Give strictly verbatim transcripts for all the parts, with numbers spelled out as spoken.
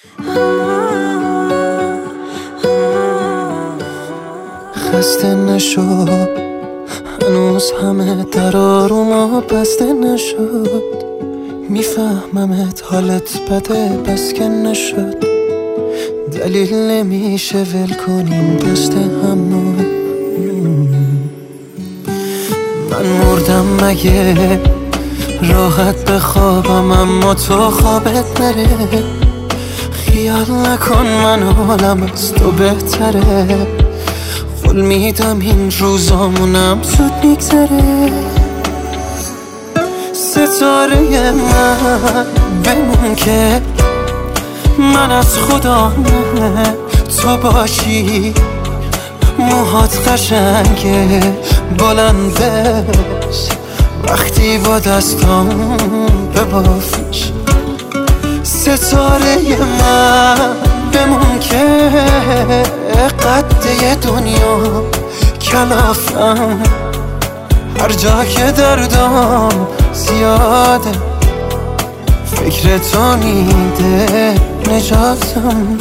خسته نشو، هنوز همه در آروما بسته نشد. میفهممت حالت بده بس که نشد. دلیل نمیشه ول کنیم دست همو. من مردم مگه راحت بخوابم اما تو خوابت نره. خیال نکن من حالم از تو بهتره. قول میدم این روزامونم زود میگذره. ستاره من بمون که من از خدا نه تو باشی. موهات قشنگه بلندش وقتی با دستام ببافیش. ستاره من بمون که قد دنیا کلافم. هر جا که دردام زیاده فکر تو میده نجاتم.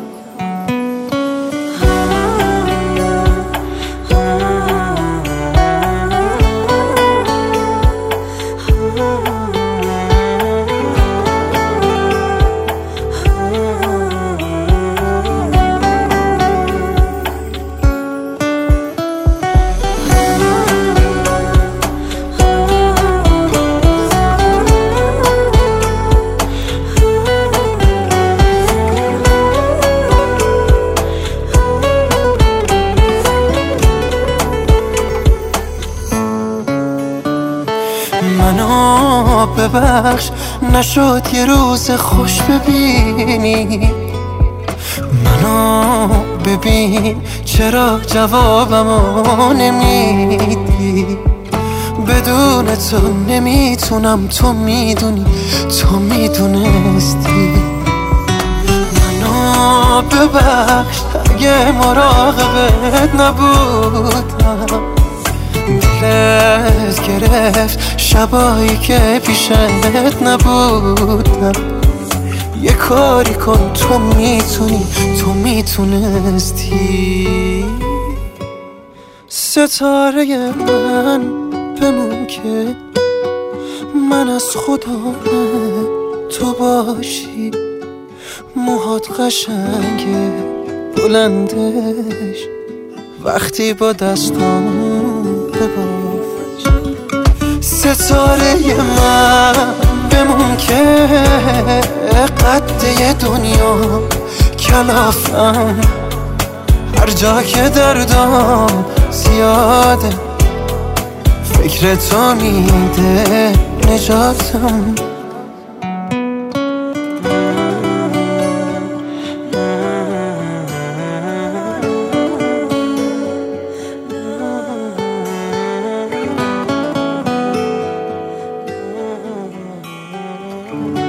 منو ببخش نشد یه روز خوش ببینی. منو ببین چرا جوابمو نمیدی. بدون تو نمیتونم تو میدونی تو میدونستی. منو ببخش اگه مراقبت نبودم. دلت گرفت شبایی که پیشت نبودم. یه کاری کن تو میتونی تو میتونستی. ستاره من بمون که من از خدا نه تو باشی. موهات قشنگه بلندش وقتی با دستام ببافش. ستاره من بمون که قد دنیا کلافم. هر جا که دردام زیاده فکر تو میده نجاتم. Thank you.